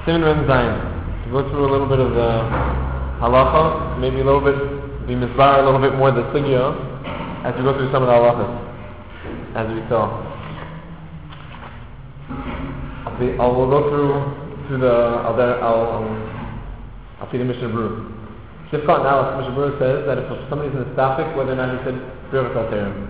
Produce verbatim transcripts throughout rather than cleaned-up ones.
Siman Ben Zayin. To go through a little bit of the halacha, maybe a little bit, be misbar a little bit more the sugya, as we go through some of the halachas, as we saw. I'll, be, I'll we'll go through through the I'll I'll, I'll, I'll see the Mishnah Berurah. Shifkat now, Mishnah Berurah says that if somebody's in a stafik, whether or not he said Birchas HaTorah.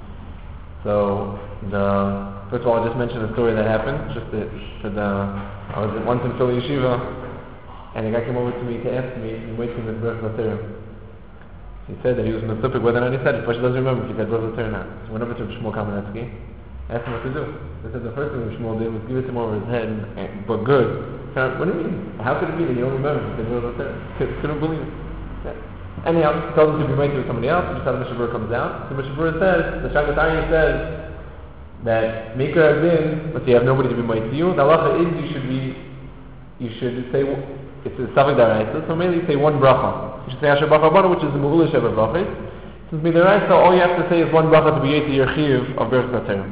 So the first of all, I just mentioned a story that happened. Just that, that uh, I was once in Philly Yeshiva, and a guy came over to me to ask me, and wait till the Birchas HaTorah. He said that he was in the stafik, whether or not he said it. But he doesn't remember if he said Birchas HaTorah or not. So went over to Shmuel Kamenetsky, asked him what to do. They said the first thing Shmuel did was give it to him over his head, and, and, but good. So, what do you mean? How could it be that you don't remember if he said Birchas HaTorah? Couldn't believe it. Yeah. Anyhow, he told him to be made with somebody else, just how the Mishnah Berurah comes out. So Mishnah Berurah says, the Shagatari says that Maker Adin, let's say you have nobody to be made to you, the halacha is you should be, you should say, it's a Savik Daraisa, so mainly you say one bracha. You should say Asher Bracha Abana, which is the Mugula Sheva Brachas. Since Midaraisa, all you have to say is one bracha to be able to your Chiyuv of Birchas HaTorah.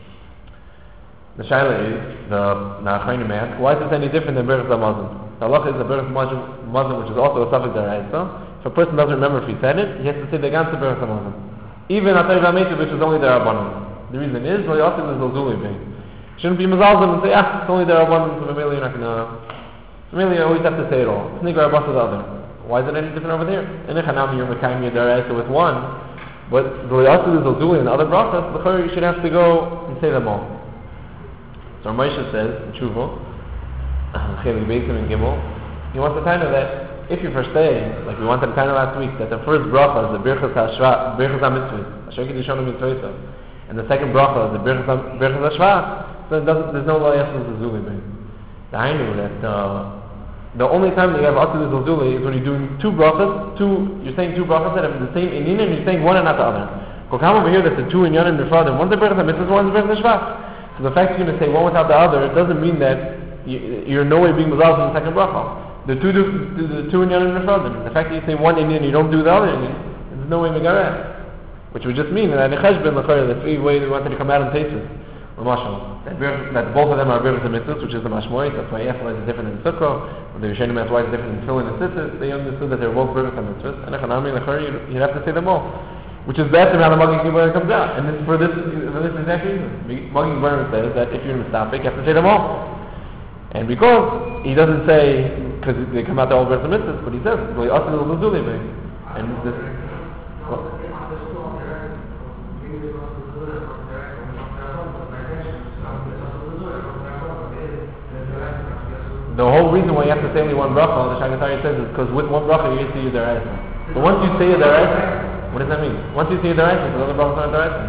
The Shaila is, the Na'achayim ask, why is this any different than Birchas HaMazon? The halacha is the Birchas HaMazon, which is also a Savik Daraisa. If a person doesn't remember if he said it, he has to say the ganze Birchas HaMazon. Even Atayv HaMetiv, which is only the Rabbanon. The reason is, well, you also is Zolzuli being. Shouldn't be Mazalzim and say, ah, it's only the Rabbanon, so maybe you're not going to... So maybe you always have to say it all. It's Nigar Abbas the other. Why is it any different over there? In a Chanami, you're Mekayim Yadaraisa with one, but the also is Zolzuli and other brachas, the you should have to go and say them all. So Moshe says, in Tshuva, Chelik Beisim and Gimel, he wants to tell you that if you first say, like we wanted to tell you last week, that the first bracha is the Birchas HaShva, Birchas HaMitzvah, Asher Kiddushan Mitzvah, and the second bracha is the Birchas HaShva, so there's no law yasnas Zolzuli being. I knew that uh, the only time that you have Atzilus Zolzuli is when you're doing two brachas, two, you're saying two brachas that have the same inyan, and you're saying one and not the other. Kokam over here that's the two inyan and the fraud, and one's the Birchas HaMitzvah, one's the Birchas HaShva. So the fact you're going to say one without the other, it doesn't mean that you, you're in no way being mazal in the second bracha. The two do, do the two inyan and the fraud. The fact that you say one inyan and you don't do the other inyan, there's no way megareh. Which would just mean that in the cheshbon, the three ways we wanted to come out in Tesis. That, that both of them are Birchas HaMitzvah, which is the Mashmoyit. That's why Yafal is different in Sukkah. When the Rishonim asked why it's different in Tefillin and Tzitzis, they understood that they're both Birchas HaMitzvah. And Echanami, Lechari, you have to say them all. Which is better how the Maggid Gibar comes out. And this, for this for this exact reason. Maggid Gibar says that if you're in Mistafik, you have to say them all. And because he doesn't say, because they come out the all Birchas HaMitzvah, but he says, and this... Well, the whole reason why you have to say only one bracha, the Shagatari says, is because with one bracha you get to use the Daraisa. But once you say the Daraisa, what does that mean? Once you say the Daraisa, the other brachas aren't Daraisa.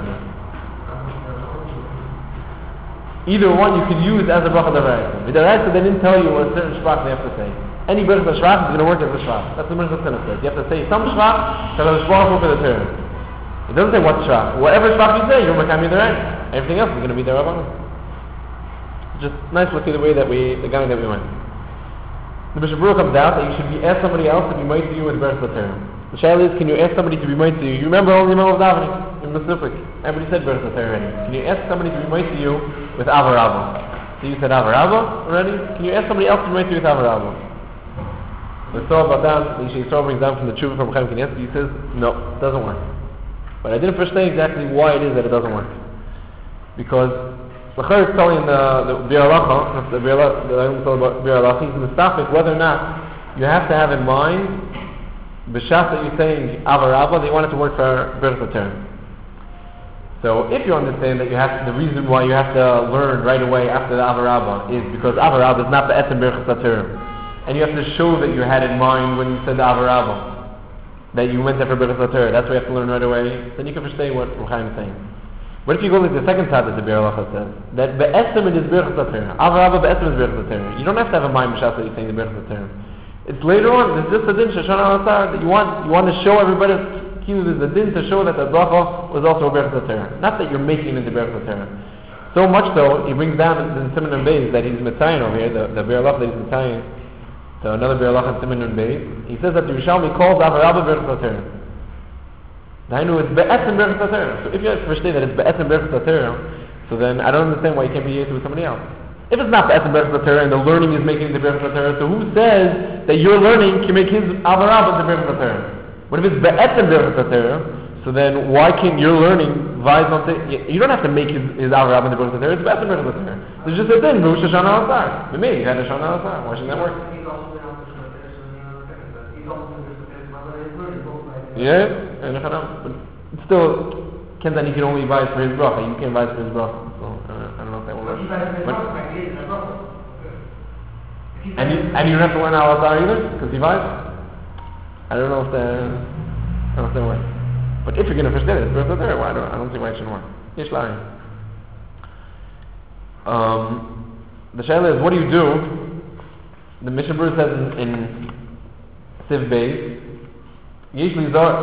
Either one you can use as a bracha Daraisa. The Daraisa they didn't tell you what certain shvach they have to say. Any bracha shvach is going to work as a shvach. That's the Mishnah Berurah says. You have to say some shvach, so there's a shvach for the Torah. It doesn't say what shvach. Whatever shvach you say, you're Mekayim Daraisa. Everything else is going to be the Rabbanon. Just nice look at the way that we, the guy that we went. The Mishnah Berurah comes out that you should be ask somebody else to be made to you with Birchas HaTorah. The shayla is, can you ask somebody to be made to you? You remember only the of davening in Mesupik. Everybody said Birchas HaTorah already. Can you ask somebody to be made to you with Avarava? So you said Avarava already. Can you ask somebody else to be made to you with Avarava? The Torah Badan, the Yisrael brings down from the Tshuva from Chaim Kanievsky. He says no, it doesn't work. But I didn't first say exactly why it is that it doesn't work. Because the Chayr is telling the the Biur Halacha, the Biur Halacha, he's in the Stafik, whether or not you have to have in mind b'shas that you're saying Avarava, they want it to work for Birchas HaTorah. So if you understand that you have to, the reason why you have to learn right away after the Avarava is because Avarava is not the Etzem Birchas HaTorah, and you have to show that you had in mind when you said the Avarava that you went there for Birchas HaTorah. That's why you have to learn right away. Then you can understand what Chaim is saying. But if you go to the second side that the Biur Halacha says, that be'esem is Birchas HaTorah. Avarava be'esem is Birchas HaTorah. You don't have to have a mind b'shas that you're saying the Birchas HaTorah. It's later on, there's just a din, Shoshana al-Asar, that you want, you want to show everybody, there's a din to show that the bracha was also a Birchas HaTorah. Not that you're making it into Birchas HaTorah. So much so, he brings down in Siman and Beis that he's Mitzayin over here, the, the Biur Halacha that he's Mitzayin, to another Biur Halacha in Siman and Beis. He says that the Yerushalmi calls Avarava Birchas HaTorah. I know it's be'etzem Birchas HaTorah. So if you understand that it's be'etzem Birchas HaTorah, so then I don't understand why you can't be used with somebody else. If it's not the Etzem Berachas Torah and the learning is making the Berachas Torah, so who says that your learning can make his Avarab the Berachas Torah? What if it's the Etzem Berachas Torah? So then why can't your learning vise on to, you don't have to make his, his Avarab in the Berachas Torah, it's the Etzem Berachas Torah. There's just a thing, Rosh Hashanah al-Sar. Me, you had a Hashanah al-Sar. Why shouldn't that work? Yeah, and but still, Ken then he can only buy it for his bracha. You can't buy it for his bracha. So uh, I don't know if that will work. But, and you and you don't have to learn al-Azhar either because he buys. I don't know if that I don't know if that works. But if you're going to push that, it's birth there. Why don't I don't see why it shouldn't work. Yesh l'ayim. Um, the shaila is, what do you do? The Mishnah Berurah says in, in Siv Beis. It's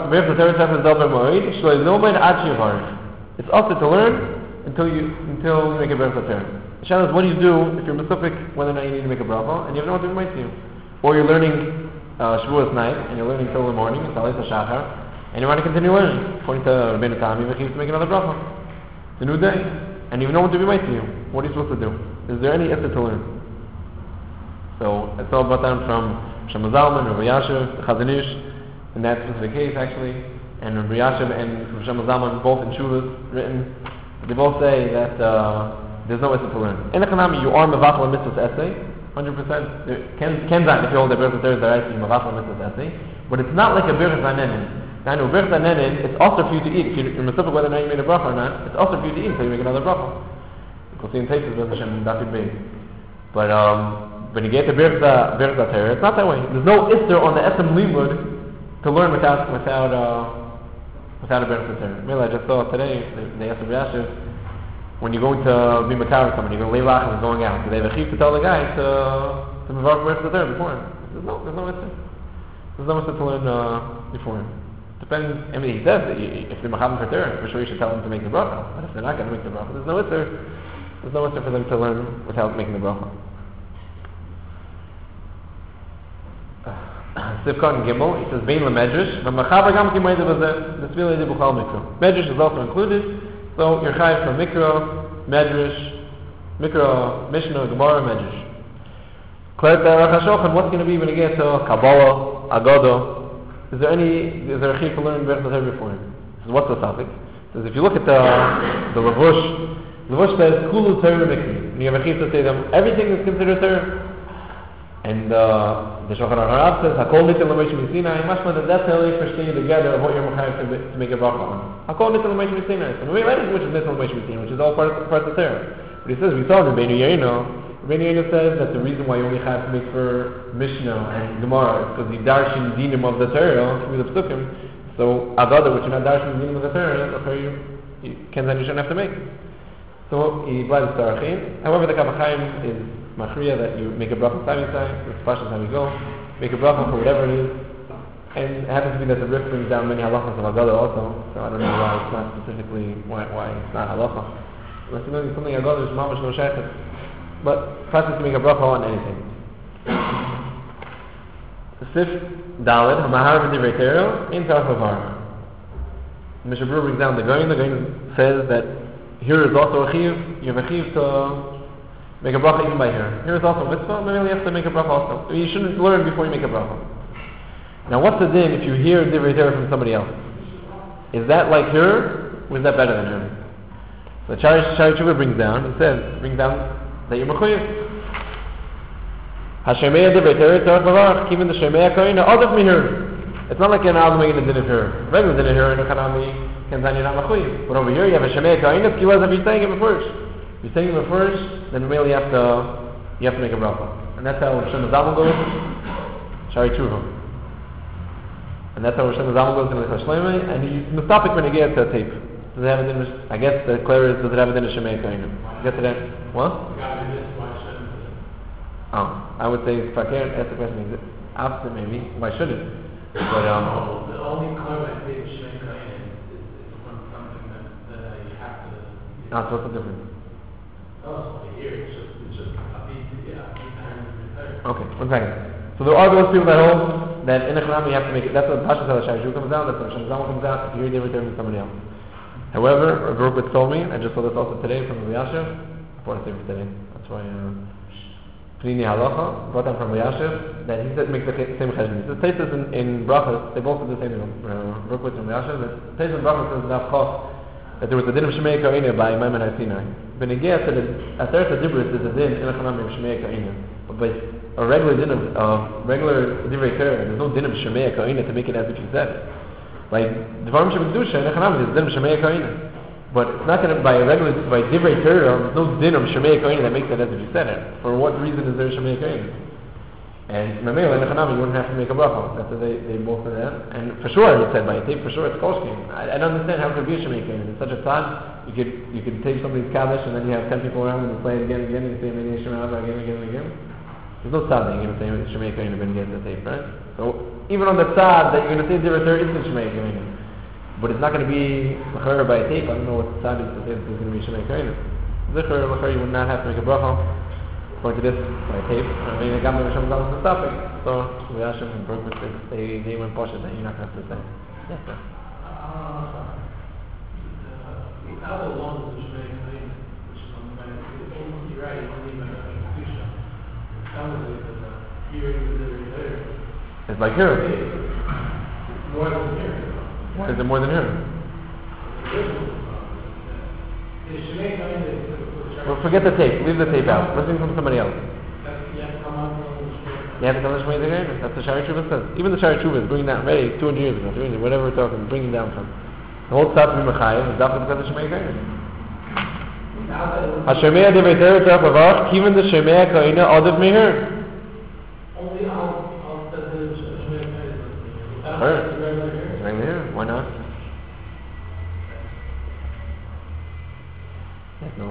also to learn until you until you make a bracha Torah. The shaila is, what do you do if you're mesufik whether or not you need to make a bracha and you have no one to remind you, or you're learning uh, Shavuos night and you're learning till the morning, it's Alayis HaShachar, and you want to continue learning. According to Rabbeinu Tam, you have to make another bracha. It's a new day, and you have no one to remind you. What are you supposed to do? Is there any effort to learn? So it's all brought down from Shlomo Zalman, Rabbi Yashiv, the Chazon Ish. In that specific case, actually, and Rabbi Yashiv and Shlomo Zalman, both in Shuvas written, they both say that uh, there's no essay to learn. In the Chanami, you are mevatel mitzvahs essay, one hundred percent. Ken zan, if you hold the birchas Torah, they're you mevatel mitzvahs essay, but it's not like a birchas hanenin. Now, no birchas hanenin, it's also for you to eat. If you're mesufik whether or not you made a bracha or not, it's also for you to eat until you make another bracha. We'll see in Teitzes with Hashem Dafid Beis. But um, when you get the birchas Torah, it's not that way. There's no isser on the Etzem Limud to learn without without uh, without a Berachas Torah. Really, I just saw today, they asked Rabbi Yashiv, when you're going to be Makar with somebody, you're going to lay lach and going out, do they have a chiv to tell the guy to to Mevarach Berachas Torah before him? There's no, there's no answer. There's no answer to learn uh, before him. Depends, I mean, he says that you, if they're Machavim for Torah, for sure you should tell them to make the bracha. But if they're not going to make the bracha, there's no answer. There's no answer for them to learn without making the bracha. Sivkot and Gimel, he says, Bein lemedrash, but Machaber gam ki moed b'zeh, the Tzvila yedi b'chal mikro. Medrash is also included, so you're chayiv from Mikro, Medrash, Mikro, Mishnah, Gemara, Medrash. Kleret Aruch HaShulchan, what's going to be when you get to Kabbalah, Agodah? Is there any, is there a chiv to learn Berachas Torah before him? So what's the topic? Says if you look at the the Lavush, Lavush says, Kulu Torah Mikri. And you have a chiv to say them, everything is considered Torah. And uh, the Shulchan Aruch says, Hakol nitel l'moshe misinai, mashma that that's how they verstehen together of what you're mechayiv to, to make a bracha on. Hakol nitel l'moshe misinai. So we learn which is nitel l'moshe misinai, which is all part of, part of the Torah. But he says, we saw in Rabbeinu Yeino, Rabbeinu Yeino says that the reason why you only have to make for Mishnah and Gemara is because the darshin dinim of the Torah through the psukim. So Agada, which you're not darshin dinim of the Torah, okay, you, you can't then you shouldn't have to make. So he blends the Arachim. However, the Kaf HaChaim is Machriya that you make a bracha time inside, it's Pashas how we go, make a bracha for whatever it is, and it happens to be that the Rif brings down many halachas of Agada also, so I don't know why it's not specifically, why, why it's not halacha. Unless you know something Agada is mamash no shaykhs, but Pashas to make a bracha on anything. Sif Dalet, HaMahar v'divrei Torah, in Taraf Avar. Mishnah Berurah brings down the Goyin, the Goyin says that here is also a chiv, you have a chiv to make a bracha even by here. Here is also a mitzvah, maybe you have to make a bracha also. You shouldn't learn before you make a bracha. Now what's the din if you hear divrei Torah from somebody else? Is that like her, or is that better than her? So Shari Tshuva brings down, he says, brings down that you're mechuyev. HaShemeya divrei Torah tzarech levarach, even the Shemeya koina, odef mihir. It's not like you're not making a din of her. Regular din of her, in a kanami, can you're not mechuyev. But over here you have a Shemeya koina, it's kiwaz if you're saying it first. If you're saying it first, then really you have to you have to make a bracha. And that's how Shlomo Zalman goes, Shari Tshuva. And that's how Shlomo Zalman goes in the Chashleimah, and he's mistopic when he gets to a tape. Does it have a din, I guess the clear is, does it have a din of Shemeya koina? Get to that? What? Oh, I would say if I can't ask the question, is it opposite maybe? Why should it? But um. No, the only comment I think Shemeya koina is, is, is from something that, that you have to. You know. Ah, so what's the difference? Oh, so here it's just it's just a beat, yeah, beat. Okay, one second. So there are those people that hold that in a Chanam you have to make it. That's what Pashas Shari Tshuva comes down. That's what Shlomo Zalman comes down. If you hear the return from somebody else. However, a group told me, I just saw this also today from Rabbi Yashiv. I want to say for today. That's why uh, Pnini Halacha brought down from Yashiv that he said makes the same cheshbon. He says Taisus in, in Brachas, they both do the same thing. Rukvitz and Yashiv, but Taisus in Brachas says Nav Chof that there was a din of Shemei Ka'ina by Maimon HaSinai. When it gets to the Aseret HaDibris is a din in Echanam of Shemei Ka'ina. But a regular din of uh, regular Divrei Torah, there's no din of Shemei Ka'ina to make it as if you said it. Like Dvarim Shebedusha in Echanam is a din of Shemei Ka'ina. But it's not going to, by a regular, by Divrei Torah, there's no din of Shemei Ka'ina that makes it as if you said it. For what reason is there Shemei Ka'ina? And Mamela in Echanam, you wouldn't have to make a bracha. That's what they, they both said that. And for sure, he said by a tape, for sure it's Kolshkin. I, I don't understand how it could be a Shemei Ka'ina. In such a time, you could you could take somebody's Kaddish and then you have ten people around and you play it again and again and you say Meni Yishem Rabba again and again and again. There's no tzad that you're going to say Shemei Ka'ina when you get the tape, right? So even on the tzad that you're going to say Divrei Torah isn't Shemei Ka'ina. But it's not going to be L'char by a tape. I don't know what tzad is to say that it's going to be Shemei Ka'ina. L'char, L'char, you would not have to make a bracha. According to this, by tape, I mean, the Gamma Hashem Gamma is the topic. So, we asked him and Berkman said they, they went Poshet that you're not going to have to say. Yes, sir. Uh, how long does the Shemei Ka'ina, which is on the back, you're right, it's only by the Kedusha. How is it that the hearing is every day? It's like hearing. More than hearing. Why is it more than hearing? The Shemei Ka'ina. Well, forget the tape. Leave the tape out. Listen from somebody else. You have to come on from You have to come on Shemei Ka'ina. That's what Shari Tshuva says. Even the Shari Tshuva is bringing down, ready, two hundred years ago, three hundred, whatever we're talking, bringing down from. The whole tzad to be Mechayev is definitely because of Shemei Ka'ina. HaShemei Divrei Torah Torah Pavarach, even the Shemei Ka'ina Adav Meher. only I'll I'll set the Shemei Ka'ina. Sure. Right here. Why not? Yes, no.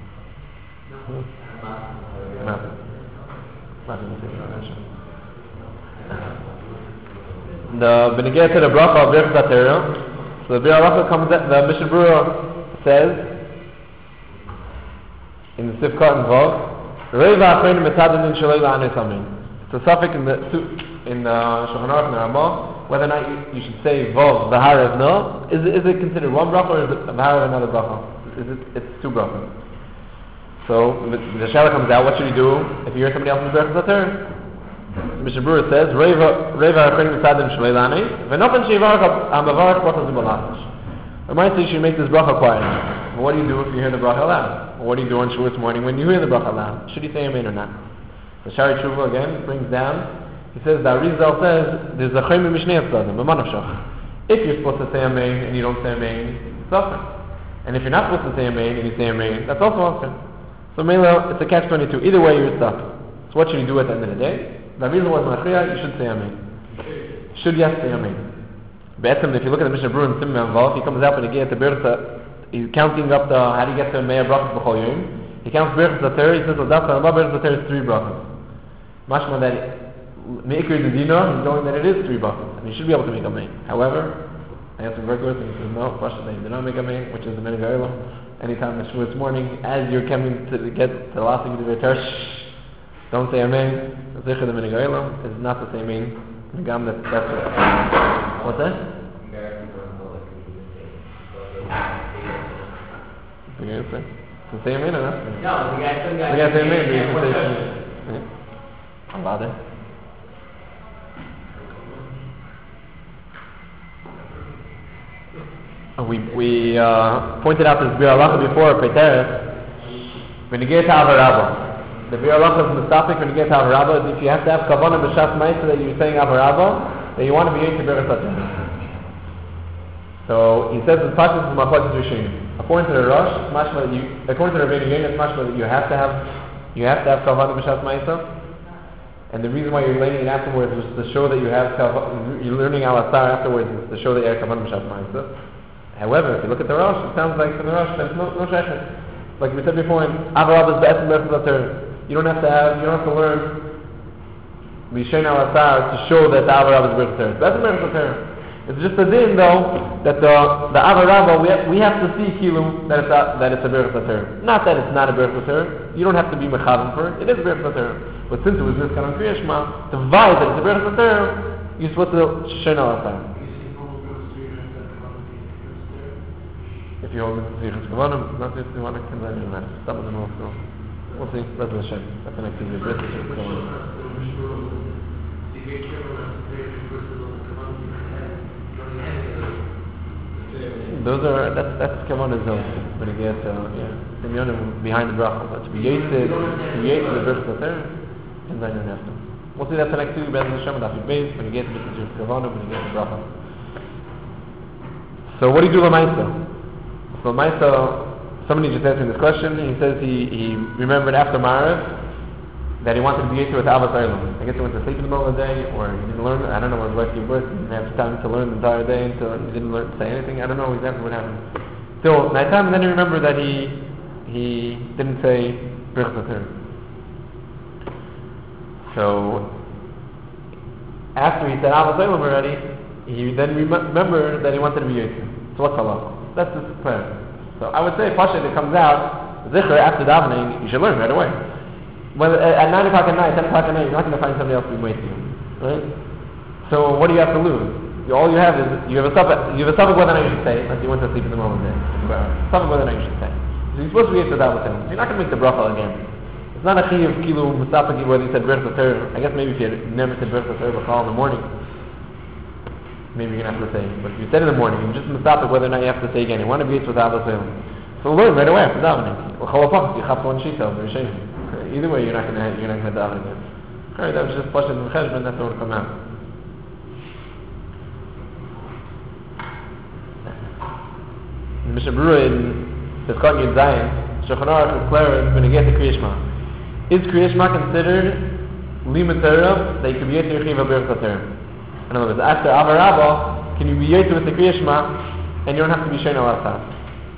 The Benegeh to the bracha of Birchas HaTorah. So the Bir Halacha comes at the Mishnah Berurah says in the Sifkat and Vav, Reiva Achrein Metadin Shalei La'anei Samin. It's a suffix in the in the Shulchan Aruch and the Ramah whether or not you, you should say Vav V'harev no. Is it, is it considered one bracha or is it V'harev another bracha? Is it it's two brachas? So the, the Shaila comes out. What should you do if you hear somebody else in the Birchas HaTorah? Mishnah Berurah says, "Reiva Reiva Achrein Mitzadim Shleilani, v'nochen sheyivarach ha'mavarach brachas b'malachas." Reminds you, you should make this bracha quiet. But what do you do if you hear the bracha loud? Or what do you do on Shavuos morning when you hear the bracha loud? Should you say amen or not? The Shari Tshuva again brings down. He says the Arizal says there's a chayim mishnei tzadim, a manavshach. If you're supposed to say amen and you don't say amen, it's often. And if you're not supposed to say amen and you say amen, that's also often. So Mela, it's a catch twenty-two. Either way, you're stuck. So what should you do at the end of the day? The reason was Machriya, you should say Amen. Should yes say Amen. Be'etzim, if you look at the Mishnah Berurah and Simon Vav, he comes out and again at the Birchas, he's counting up the, how do you get to Meir Brachas B'chol Yom? He counts Birchas HaTorah, he says, L'dafka Rabba Birchas HaTorah is three Brachas. Mashma that, Me'ikr the Dino, he's going that it is three Brachas, and you should be able to make Amen. However, I have some records, and he says, no, Pasha, they did not make Amen, which is the Minhag HaOlam. Anytime in Shavuos morning, as you're coming to get to the last thing of the Torah, don't say Amen. The Zichur the Minhag HaOlam is not the same mean. The Gam that that's it. What's that? The guy say? To say Amen or not? No, the guy said The guy say Amen, but you can say Amen. I'm bothered. We we uh, pointed out this Bir Halacha before Peteres. When you get to Avarabba, the Bir Halacha is Mustafik. When you get to Avarabba, if you have to have Kavanah B'Shas Ma'isa that you're saying Avarabba, then you want to be into Birchas HaTorah. So he says the Pashas is Machlokes Rishonim. According to the Rosh, mashma you according to the Rabbeinu Yonah, it's mashma that you have to have you have to have Kavanah B'Shas Ma'isa. And the reason why you're learning it afterwards is to show that you have you're learning Al Asar afterwards is to show that you have Kavanah B'Shas Ma'isa. However, if you look at the Rosh, it sounds like from the Rosh there's no no shechet. Like we said before, in Avarabba is the essence of the You don't have to have, you don't have to learn Mishain Al Asar to show that the Avarabba is Birchas HaTorah. That's Birchas HaTorah. It's just a din though that the the Avarabba we have, we have to see Kilum that it's a, that it's a Birchas HaTorah. Not that it's not a Birchas HaTorah. You don't have to be mechavim for it. It is Birchas HaTorah. But since it was this kind of Kriya Shema, to vibe that it's a Birchas HaTorah, you're supposed to Mishain Al Asar. If you hold it to Zichus Kavanim, not if you want to consider that. That was an also. We'll see. Rest of the Shem. That's the next thing. Rest of the Shem. Those are, that's, that's Kavanah zone. When you get, uh, yeah, Simyonim behind the bracha. But to be yated, to be yated the birth of the third, and then you have to. We'll see that the next two, Rest of the Shem, and after base, when you get the birth of Kavanah, when you get the bracha. So what do you do Lamaisa? So Lamaisa, somebody just asked me this question. He says he, he remembered after Ma'ariv that he wanted to be Yisrael with Abbas Eilam. I guess he went to sleep in the middle of the day, or he didn't learn. I don't know, his wife gave birth. He didn't have time to learn the entire day until he didn't learn to say anything. I don't know exactly what happened. Still, nighttime, and then he remembered that he he didn't say Birchas HaTorah. So after he said Abbas Eilam already, he then rem- remembered that he wanted to be Yisrael. So what's halach? That's his prayer. So I would say, Pasha, if it comes out, Zikr, after davening, you should learn right away. Well, at nine o'clock at night, ten o'clock at night, you're not going to find somebody else to be waiting you, right? So what do you have to lose? You, all you have is, you have a suffix, you have a suffix whether or not you should say, unless you went to sleep in the middle of the day. Suffix whether or not you should say. So you're supposed to be able to daven with him. So you're not going to make the bracha again. It's not a chi of kilu mustafaki whether you said Birchas HaTorah. I guess maybe if you had never said Birchas HaTorah in the morning, maybe you're going to have to say. But if you said in the morning, you're just mustafak whether or not you have to say again. You want to be able to Abbas Eilam. So learn right away after davening. Well, chalapach, you have one shita, very shame. Either way, you're not going to you're not going to daven again. Alright, that was just Pasha and Cheshbon. That's what will come out. The Mishnah Berurah in Pesach Yud Zayin, Shulchan Aruch declares when you get to Kriya Shema. Is Kriya Shema considered limud Torah that you can be yet to Yechiva Birchas HaTorah? In other words, after Avar Rabba, can you be yet with the Kriya Shema and you don't have to be Shein al Asaf?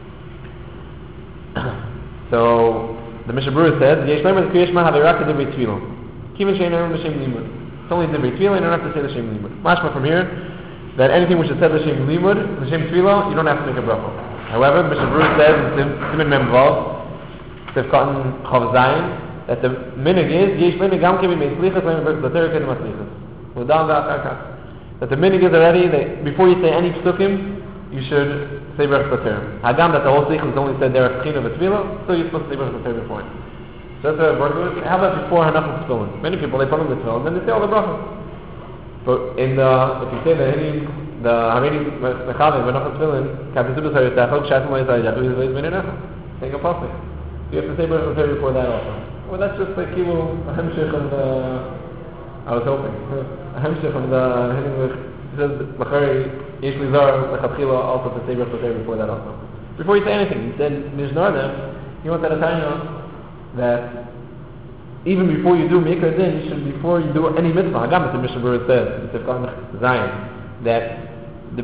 So the Mishnah Berurah says, Yesh Leimer Kriya Shema Haverak Divrei Tefillah. Kivin Shein Erev L'Shem Limud. It's only Divrei Tefillah, you don't have to say L'Shem Limud. Mashma from here, that anything which is said L'Shem Limud, L'Shem Tefillah, you don't have to make a bracha. However, the Mishnah Berurah says in Siman Mem Vav, Sefkat Chav Zayin, that the minig is, Yesh Leimer Gam Kivin Mein Slichas Leimer Birchas HaTorah Kedem HaSlichas. L'Dam V'Achar Kach. That the minig is already, that before you say any psukim, you should say Birchas HaTorah. Hagam that the whole Slichas is only said there at Chino V'Tefillah, so you're supposed to say Birchas HaTorah before it. So that's what I work with. How about before Hanach Tefillin? Many people, they put on the Tefillin, then they say all the brachas. But in the, if you say the Hini, the Hamini Mechavim, Hanach Tefillin, Kapitubus HaYotachot, Shatim HaYotachot, Yizvayz Meninach. Take a pasuk. You have to say Birchas HaTorah before that also. Well, that's just like Kilu, a Hemshech of the, I was hoping, a Hemshech of the Hini It says, L'chari, Yesh Lizar, L'chatchila, also to say Birchas HaTorah before that also. Before you say anything, he said, Nishnar them, he wants that to tell you that even before you do Mikra Din, you should, before you do any mitzvah, Hagam, the Mishnah Berurah says, in Sefkat Zayin, that the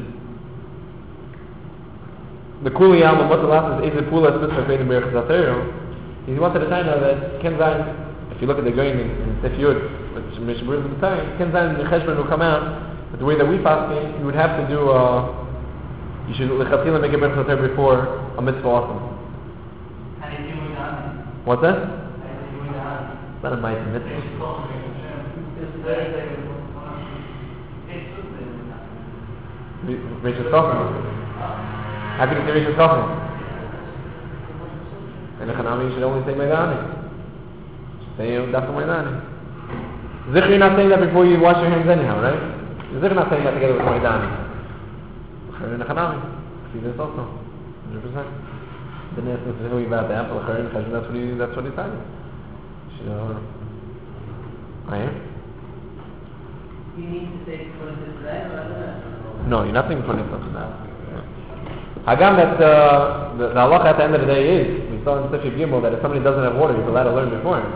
the Kuli Yam of Matalas is a Pula Mitzvah Feidim Birchas HaTorah. He wanted to tell you that Ken Zayin, if you look at the Goyin in, in Sef Yud, which Mishnah Berurah is saying, Ken Zayin, the Cheshbon will come out, but the way that we fasting, you would have to do, uh, you should lechatchila make a Birchas HaTorah before a mitzvah also. What's that? It's not a mitzvah. Mitzvah. Rishon Tofim. How can you say Rishon Tofim? In the Chanami, you should only say Meidani. Say Dafka Meidani. Zikr, you're not saying that before you wash your hands anyhow, right? Zikr not saying that together with Meidani. In the Chanami. See this also. one hundred percent. Didn't ask necessarily about the apple. That's what he, that's what he's saying. Sure. I am. You need to say twenty-six today, or no, you're not saying twenty-six now. Hagam that uh, the, the halacha at the end of the day is, we saw in Sefer Gimel that if somebody doesn't have water, he's allowed to learn before him.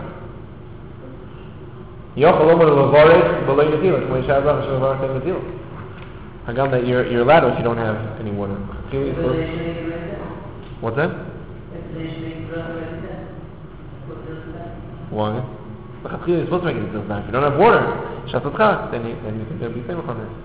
Hagam that you're, you're allowed if you don't have any water. What's that? Why? You're supposed to make it until now. If you don't have water, Shatzatcha, then you, then you can be famous on it.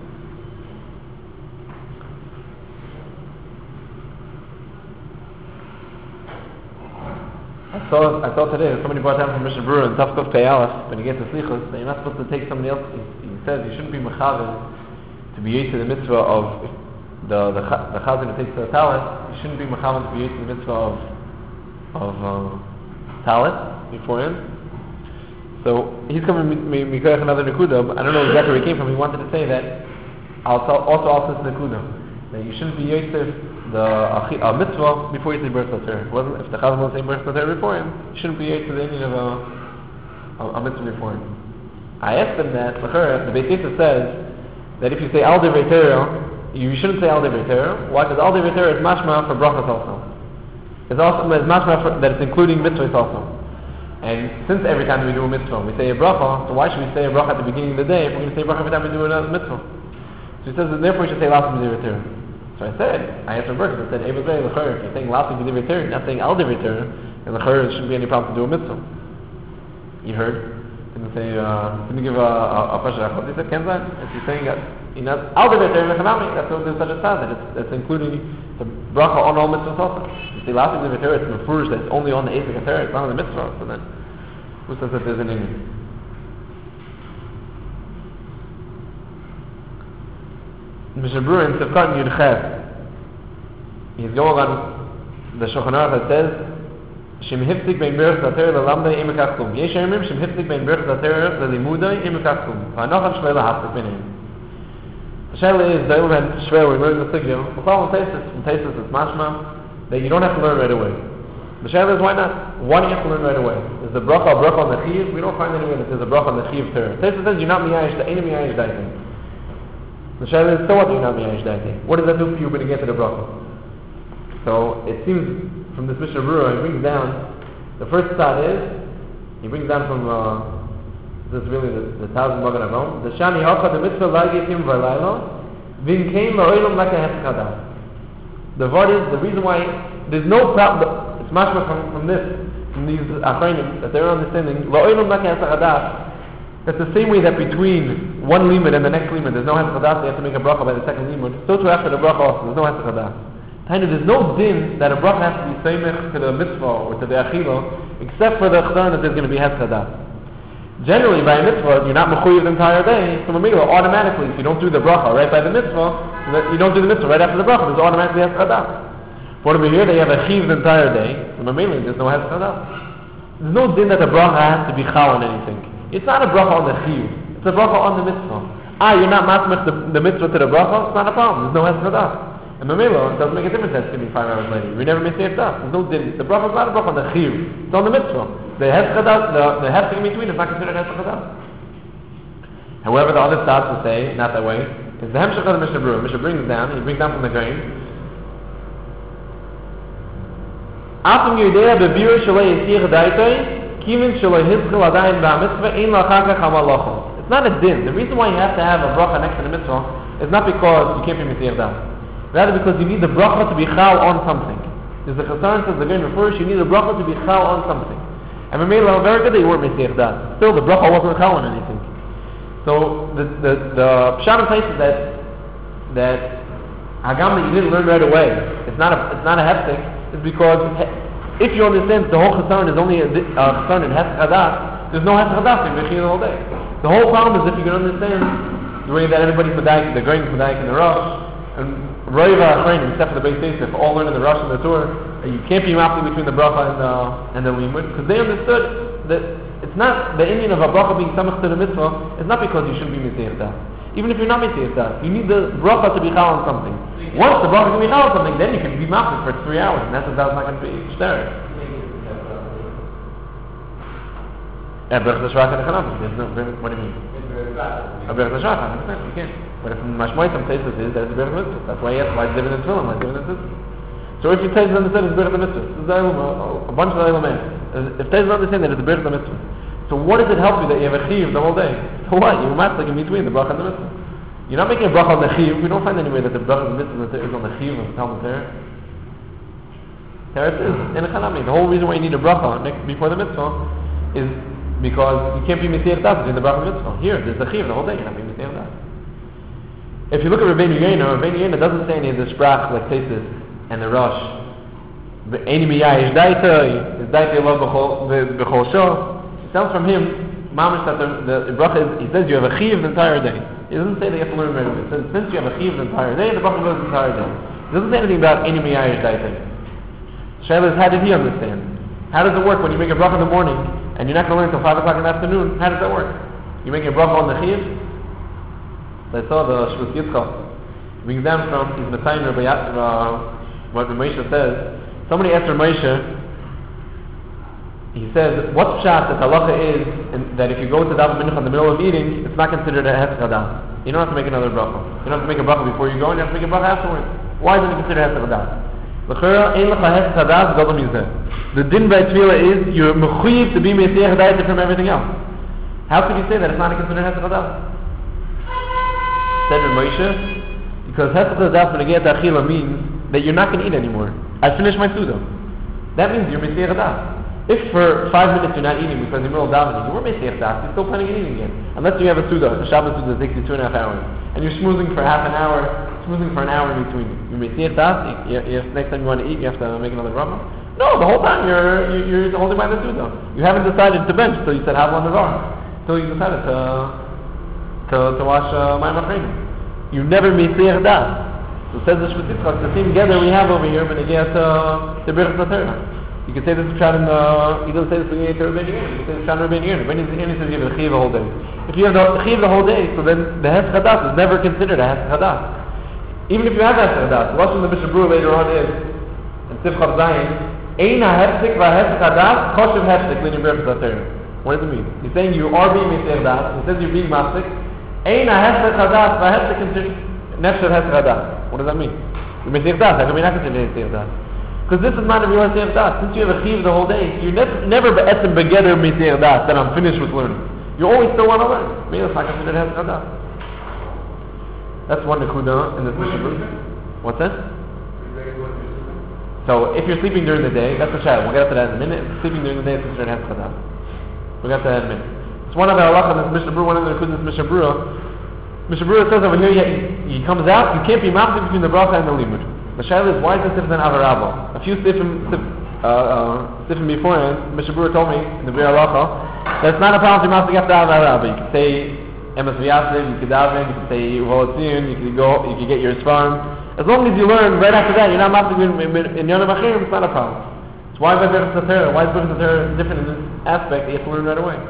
I saw, I saw today, somebody brought down from Mishnah Berurah in Tafkov Pei Aleph, when you get to Slichos, that you're not supposed to take somebody else. He, he says you shouldn't be mechaven to be yet to the mitzvah of the the, the chazan who takes the talit. You shouldn't be mechaven to be yet to the mitzvah of of uh, talit. beforehand. So he's coming to Mikoyach another Nekuda, but I don't know exactly where he came from. He wanted to say that also also this Nekuda, that you shouldn't be Yosef the a mitzvah before you say Berachas Torah. It wasn't if the Chazal was saying Berachas Torah before him, you shouldn't be Yosef the Indian of a, a, a mitzvah before him. I asked him that the Beit Yosef says that if you say Al Divrei Torah, you shouldn't say Al Divrei Torah. Why? Because Al Divrei Torah is mashma for brachas also. It's also it's mashma for, that it's including mitzvahs also. And since every time we do a mitzvah, we say a bracha, so why should we say a bracha at the beginning of the day if we're going to say a bracha every time we do another mitzvah? So he says that therefore we should say Lassim B'Divrei Torah. So I said, I asked him first, I said, Eibel B'Rei L'chor, if you're saying Lassim B'Divrei Torah, you're not saying Al Divrei Torah, and L'chor, there shouldn't be any problem to do a mitzvah. You heard? Didn't say, uh, didn't give a, a, a pressure. He said, Kenzan, if you're saying that, you know, Al Divrei Torah L'chanami, that's what there's such a tzad, that it's, it's including the bracha on all mitzvahs also. You say Lassim B'Divrei Torah, it's mefurish that it's only on the Eisek HaTorah, it's not on the mitzvah, so then, who says that there's an Indian? Mishnah Berurah in Sefkat Yud Ches, he's going on the Shulchan Aruch that says, Shem hifzik bein berachas HaTorah lelamdei im ekach klum. Yesh omrim shem hifzik bein berachas HaTorah lelimudei im ekach klum. V'anochad shvei lahafzik beineim. The shaila is, the Ilman Shvei, we learn the Sugya, we'll follow Tesis, and Tesis is mashma, that you don't have to learn right away. The shaila is why not? Why do you have to learn right away? Is the bracha a bracha on the chiv? We don't find anywhere that there's a bracha on the chiv Torah. Tesis says you're not miyayish, the ain't miyayish daiting. The shaila is, so what you're not miyayish daiting? What does that do for you when you get to the bracha? So it seems from this Mishnah Berurah, he brings down, the first thought is, he brings down from, uh, this is really the, the thousand Magen Avraham, the Shani Hacha, the mitzvah lagitim v'layla, v'in kein la'olam laka hefchada. The word is, the reason why, there's no problem, it's mashma from, from this, from these achrayim, that they're understanding, la'olam laka hefchada, that's the same way that between one limud and the next limud, there's no hefchada, they have to make a bracha by the second limud, so too after the bracha also, there's no hefchada. There's no din that a bracha has to be samech to the mitzvah or to the achila, except for the chazan that there's going to be hefchada. Generally, by a mitzvah, you're not mechuyev the entire day, so mamela, automatically, if you don't do the bracha right by the mitzvah, you don't do the mitzvah right after the bracha, there's automatically hefchada. But over here, they have a chiv the entire day, so mamela, there's no hefchada. There's no din that the bracha has to be chal on anything. It's not a bracha on the chiv, it's a bracha on the mitzvah. Ah, you're not masmech the, the mitzvah to the bracha, it's not a problem, there's no hefchada. And Mamela, it doesn't make a difference that it's going to be five hours later. We never miss the Efdah. There's no din. The bracha is not a bracha on the Chiyuv. It's on the mitzvah. The Hefchadah, the, the Hefchadah in between is not considered Hefchadah. However, the other starts to say, not that way, is the Hemshech of the Mishnah Berurah. Mishnah brings down, he brings down from the grain. Atum Yudea bebir shalei yisir daitoi, kivin shalei hizchil adayin ba'mitzvah, ein la'chakach hamalachos. It's not a din. The reason why you have to have a bracha next to the mitzvah is not because you can't be Mitzir Dah. Rather because you need the bracha to be chal on something. As the Chassan says, the grain refers, you need the bracha to be chal on something. And Mamela, very good that you weren't Mitzir Dah. Still, the bracha wasn't chal on anything. So the the the pshat in place is that that hagam that you didn't learn right away. It's not a it's not a heftik. It's because if you understand the whole chassan is only a uh, chassan in hefchadah, there's no hefchadah in the whole day. The whole problem is if you can understand the way that everybody's medayik, the grain's medayik in the rush, and roiva achrayim, except for the Beis Yosef, all learn in the rush and the Torah, and you can't be mafli between the bracha and the and the limud, because they understood that it's not the Indian of a bracha being samach to the mitzvah. It's not because you shouldn't be mitzvah dah. Even if you're not mitzvah dah, you need the bracha to be chal on something. Once the bracha can be chal on something, then you can be mafli for three hours, and that's that's not going to be shter. Yeah, berachas shvach and echanam. What do you mean? A berachas shvach, I understand. You can't. But if mashmoitam tesis is that it's berachas mitzvah, that's why yes, why it's different in tefillin, why it's different in tefillin. So if you tesis understand it's berachas mitzvah, this is a bunch of elements. If tesis understand that it's a berachas mitzvah, so what does it help you that you have a chiv the whole day? So what? You're maslik in between the bracha and the mitzvah. You're not making a bracha on the chiv. We don't find anywhere that the bracha and the mitzvah is on the chiv of the Talmud Torah. Teretz is in a chanami. The whole reason why you need a bracha next before the mitzvah is because you can't be mitzvah dah between the bracha and the mitzvah. Here, there's the chiv the whole day. You're not being mitzvah dah. If you look at Rabbeinu Yonah, Rabbeinu Yonah doesn't say any of the sprach like Tesis and the Rosh. Eini miyayish daitoi, is daitoi lo b'chol shah. It sounds from him, mamish that the, the bracha is, he says you have a chiv the entire day. He doesn't say that you have to learn right away. He says since you have a chiv the entire day, the bracha goes the entire day. He doesn't say anything about eini miyayish daitoi. Shaila is, how did he understand? How does it work when you make a bracha in the morning and you're not going to learn until five o'clock in the afternoon, how does that work? You make a bracha on the chiyuv? So I saw the Shvus Yitzchak brings down from his Messiah Rabbi uh, what the Moshe says. Somebody asked Rabbi Moshe, he says, what pshat that halacha is in, that if you go to daven mincha in the middle of eating, it's not considered a hesed hadas. You don't have to make another bracha. You don't have to make a bracha before you go, and you have to make a bracha afterwards. Why isn't it considered hesed hadas? L'chera ein lecha hesed hadas gadol mizeh. The din by tefillah is you're mechuyev to be meisiach da'ita from everything else. How could you say that it's not considered hesed hadas? Said Rabbi Moshe, because hesed hadas v'negeat achila means that you're not going to eat anymore. I finished my suda. That means you're meisiach hadas. If for five minutes you're not eating because you're in the middle of davening, you weren't meisiach das, you're still planning on eating again. Unless you have a suda, a Shabbat suda that takes you two and a half hours. And you're schmoozing for half an hour, schmoozing for an hour in between. You're meisiach das, you, you, next time you want to eat, you have to make another bracha. No, the whole time you're, you're, you're holding by the suda. You haven't decided to bench until you said Havla Navar. Until you decided to, to, to wash uh, Mayim HaChayim. You never meisiach das. So it says the Shvus Yitzchak, the same gather we have over here, but they get uh, the Birchas HaTorah. You can say this is Pshat in the, you don't say this in the Rabbeinu Yonah. You can say this is Pshat in Rabbeinu Yonah. Rabbeinu Yonah says you have the Chiv the whole day. If you have the Chiv the whole day, so then the Hesed Chadas is never considered a Hesed Chadas. Even if you have Hesed Chadas, watching the Mishnah Berurah later on is, in Sif Chav Zayin, Ein HaHefzik VaHesed Chadas Choshev Hefzik L'Nei Birchas HaTorah. What does it mean? He's saying you are being Meisiach Das, he says you're being Mafsik. Ein HaHesed Chadas VaHefzik Nefesh Hesed Chadas. What does that mean? You're Meisiach Das, how come you're not considered Meisiach Das? Because this is not a real Meisiach Das. Since you have a chiv the whole day, you never never be'etzem begeder Meisiach Das, that I'm finished with learning. You always still want to learn. Maybe that's not considered Hesed Das. That's one nekuda in this Mishnah. What's that? So if you're sleeping during the day, that's a child. We'll get to that in a minute. If you're sleeping during the day, it's considered Hesed Das. We'll get to that in a minute. It's one of the halacha in this Mishnah Berurah, one of the nekudas in this Mishnah Berurah. Mishnah Berurah says over here, he, he comes out, you can't be mafsik between the bracha and the limud. The shaila is, why is this different than Avarabba? A few sifim, sif, uh, uh, sifim beforehand, Mishnah Berurah told me, in the Bir Halacha, that it's not a problem to be mafsik after Avarabba. You can say Emes V'Yasif, you can daven, you can say Uvolotzion, you can go, you can get your Svarim. As long as you learn right after that, you're not mafsik in, in, in Yonah B'Chirim, it's not a problem. So why is Birchas HaTorah? Why is Birchas HaTorah different in this aspect that you have to learn right away?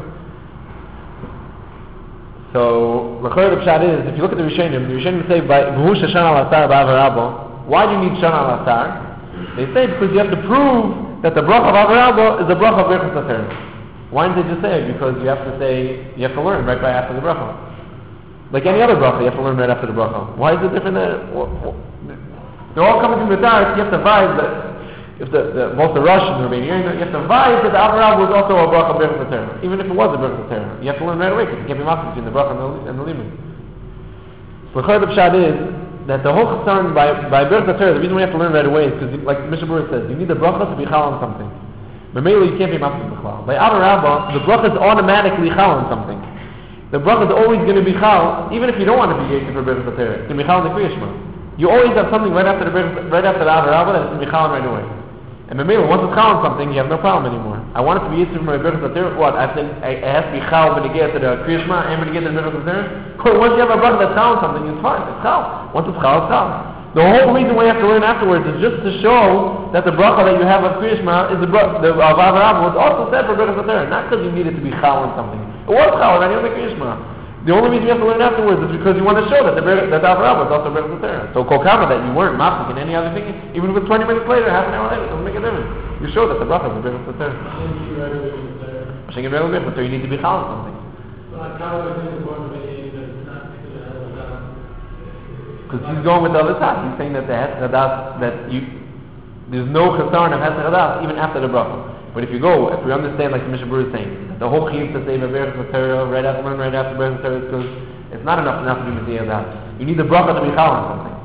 So, the L'chor the Pshat is, if you look at the Rishonim, the Rishonim say, by V'hu Shashan Al-Asar B'Avarabba, why do you need Shana Al-Asar? They say because you have to prove that the bracha of Avarabba is the bracha of Birchas HaTorah. Why didn't they just say it? Because you have to say, you have to learn right by after the bracha. Like any other bracha, you have to learn right after the bracha. Why is it different than, they're all coming from the dark, you have to vibe that, if the, the both the Russian and the Romanian, you have to vibe that the Avarabba was also a bracha of Birchas HaTorah. Even if it was a Birchas HaTorah. You have to learn right away because you can't be mafsik between the bracha and the, and the limud. So the Pshat is, that the whole concern by by Birchas HaTorah, the reason we have to learn right away is because, like Mishnah Berurah says, you need the bracha to be chal on something. But mainly you can't be mafsik b'chlal. By Avarabba, the bracha is automatically chal on something. The bracha is always going to be chal, even if you don't want to be yeshiv for Birchas HaTorah. It's going to be chal in the Kriya Shema. You always have something right after the right after the Avarabba that it's going to be chal right away. And Mamela, once it's chal on something, you have no problem anymore. I want it to be yeshiv for my Birchas HaTorah. What? I have to, I, I have to be chal when you get to the Kriya Shema and when you get to the Birchas HaTorah. Once you have a bracha that's chal on something, it's fine. It's chal. Once it's chal, it's chal. The whole reason we have to learn afterwards is just to show that the bracha that you have of Kriya Shema is the bracha of Avarabba was also said for Birchas HaTorah, not because you need it to be chal on something. It was chal already on the Kriya Shema. The only reason you have to learn afterwards is because you want to show that the that the Avarabba is also Birchas HaTorah. So kol kama that you weren't mafsik in any other thing, even if it's twenty minutes later, half an hour later, it doesn't make a difference. You show that the bracha is Birchas HaTorah. Mashing it right away, so you need to be chal on something. Because he's going with the other side. He's saying that the Hesed Chadas, that you, there's no chasarn of Hesed Chadas even after the bracha. But if you go, if we understand like the Mishnah Berurah is saying, that the whole chiyuv to say Birchas HaTorah right after learn right after Birchas HaTorah is because it's not enough enough to be Meisiach Das. You need the bracha to be chal on something.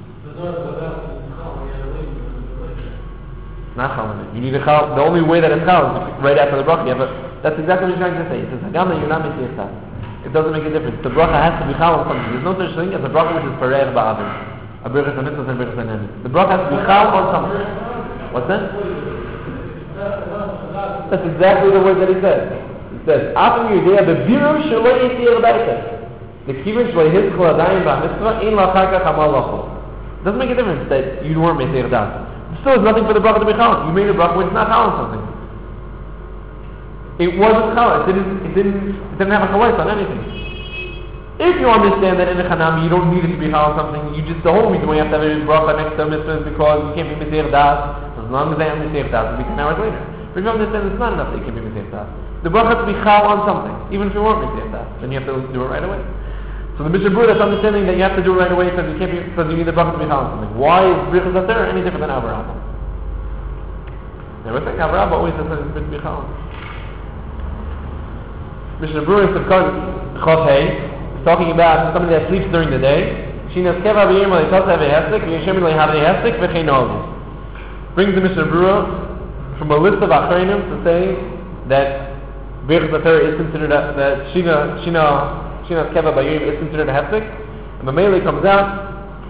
Not chal on it. You need a chal. The only way that it's chal is right after the bracha. Yeah, but that's exactly what he's trying to say. He says, Hagam, you're not Meisiach Das. It doesn't make a difference. The bracha has to be chal on something. There's no such thing as a bracha which is pareir ba'adir. A Birchas HaMitzvah and Birchas HaNemis. The bracha has to be chal on something. What's that? That's exactly the word that he says. He says, After you there, the biru shelo yitir b'ayta. The kivin shelo yizchol adayim ba'mitzvah in la'char kach amal lacho. Doesn't make a difference that you weren't Meisiach Das. Still is nothing for the bracha to be chal. You made a bracha when it's not chal on something. it wasn't challah. It didn't, it didn't, it didn't have a chalais on anything. If you understand that in the chanami you don't need it to be chal on something, you just the whole reason why you have to have a bracha next to a mitzvah is because you can't be mitzvah das. As long as they have mitzvah das, it'll be ten hours later. But if you understand it's not enough that you can be mitzvah das. The bracha has to be chal on something, even if you weren't mitzvah das, then you have to do it right away. So the Mishnah Berurah is understanding that you have to do it right away because you can't be, because you need the bracha to be chal on something. Why is Birchas Ater any different than Avraham? They were saying Avraham always says that it's meant to be chal. Mishnah Berurah is Chav Hey is talking about somebody that sleeps during the day. Shinas keva b'yim li tos have a hesek v'yishem li have a hesek v'chein olus. Brings the Mishnah Berurah from a list of achreinim to say that Birchas Ater is considered a, that Shina Shina Shinas keva b'yim is considered a hesek, and the melee comes out.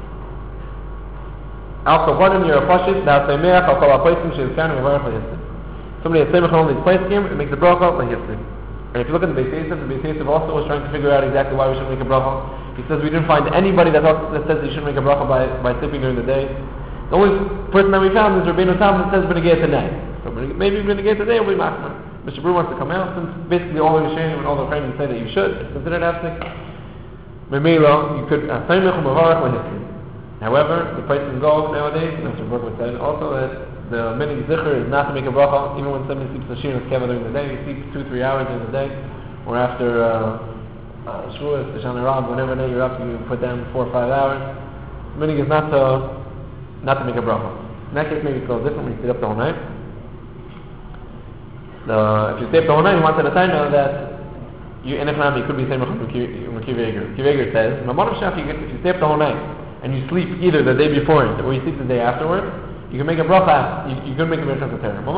Al kovanim you're a pashit that semeach al kol ha'poisim she's kind of a hesek. Somebody has semech on these places and makes the bracha like hesek. And if you look at the Beis Yosef, the Beis Yosef also was trying to figure out exactly why we should make a bracha. He says we didn't find anybody that, talks, that says you shouldn't make a bracha by, by sleeping during the day. The only person that we found is Rabbeinu Tam that says benegay tonight. So maybe benegay today will be machmer. Mister Brewer wants to come out since basically all the Rishonim and all the friends say that you should. It's considered hafzik. Memelo, you could asaymech u'mavarach lehiskin. However, the person goes nowadays, Mister Brewer said also that the minig zikr is not to make a bracha even when somebody sleeps a shinas keva during the day. He sleeps two, three hours during the day, or after uh, uh, Shavuos, Shana Rab, whenever day you're up, you put down four or five hours. The minig is not to not to make a bracha. In that case, maybe it's a little different when you stay up the whole night. The, if you stay up the whole night, you want to tell you that you in a you could be saying Kiveger. Kiveger says, if you stay up the whole night and you sleep either the day before it or you sleep the day afterwards, you can make a bracha. You, you can make a bracha to Torah.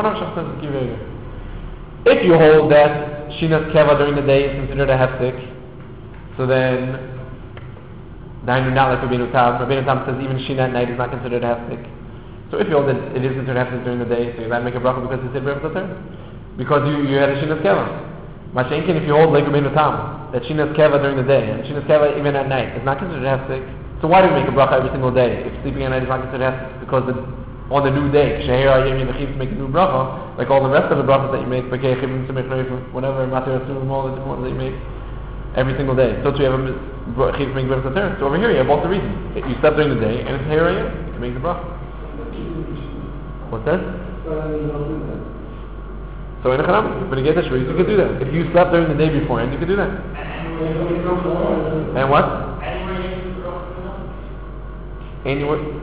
If you hold that shinas keva during the day is considered a hefsek, so then then you're not like Rabbeinu Tam. Rabbeinu Tam says even shina at night is not considered a hefsek. So if you hold that it is considered a hefsek during the day, so you got to make a bracha because you said bracha to Torah, because you you had a shinas keva. Mashenkin, if you hold like Rabbeinu Tam that shinas keva during the day and shinas keva even at night is not considered a hefsek. So why do we make a bracha every single day if sleeping at night is not considered a hefsek? Because the on the new day, make a new bracha, like all the rest of the brachas that you make, whatever, all the different ones that you make, every single day. So too you have a chiv make bracha to So over here you have both the reasons. You slept during the day, and it's here you can make the bracha. What's that? So in a chanam, when you get the shrews, you can do that. If you slept during the day beforehand, you can do that. And what? Anywhere.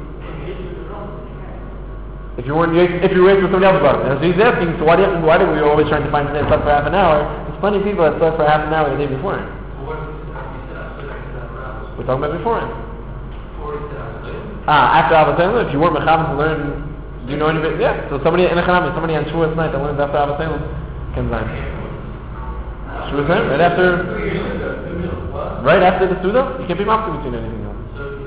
If you weren't, if you were with somebody else's bracha, and so he's asking, so why do, why do we always try to find that slept for half an hour? There's plenty of people that slept for half an hour the day before. We're talking about beforehand. Ah, after Abba Salem, if you weren't mechavan to learn, do you know anybody? Yeah. So somebody in a chanami, somebody on Shavuos night that learns after Abba Salem can learn. Shavuos night, right after, right after the Suda, you can't be mafka between anything else.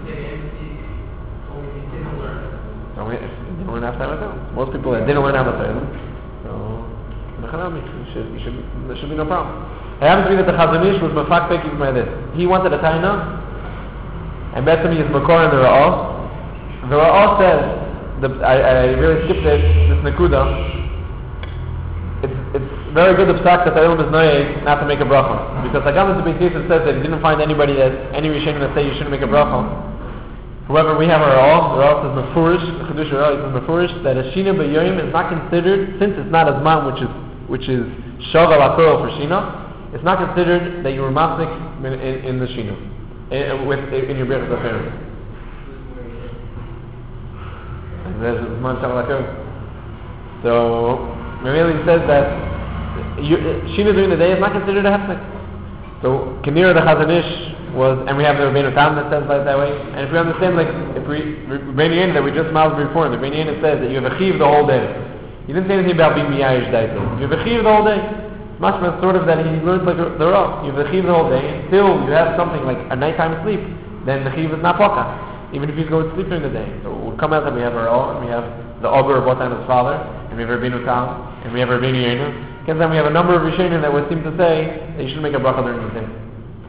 So we, learn after Abbas. Most people that didn't learn Abbas, so you should, you should, there should be no problem. It happens to be that the Chazon Ish was mafakfek by this. He wanted a taina, and Bethany is makor in the Ra'ah. The Ra'ah says, the, I, I really skipped it, this Nakuda. It's it's very good the psak that the ilm is noyeg not to make a bracha, because Hagam the Beis Yosef says that he didn't find anybody that any Rishonim that say you shouldn't make a bracha. However, we have our all. The all says mefurish, the Chedush Ra'ah says mefurish that a shina b'yoyim is not considered, since it's not a zman which is which is shagal akol for shina. It's not considered that you were masnik in, in, in the shina, in, with in your birchas aferim. And there's zman shagal akol. So Mameli says that you, shina during the day is not considered a hefsek. So Kanira the Chazon Ish was, and we have the Rabbeinu Tam that says like that way. And if we understand, like, if we, Rabbeinu that we just mouthed before, the Rabbeinu says that you have a chiv the whole day. He didn't say anything about being miyayish daito. You have a chiv the whole day. Mashma sort of that he learns like the Ra'ah. You have a chiv the whole day, until you have something like a nighttime sleep, then the chiv is not poka, even if he's going to sleep during the day. So it would come out that we have our Ra'ah, and we have the Ober of Botan his father, and we have Rabbeinu Tam, and we have Rabbeinu Yenu. And then we have a number of Rishonim that would seem to say that you should make a bracha during the day.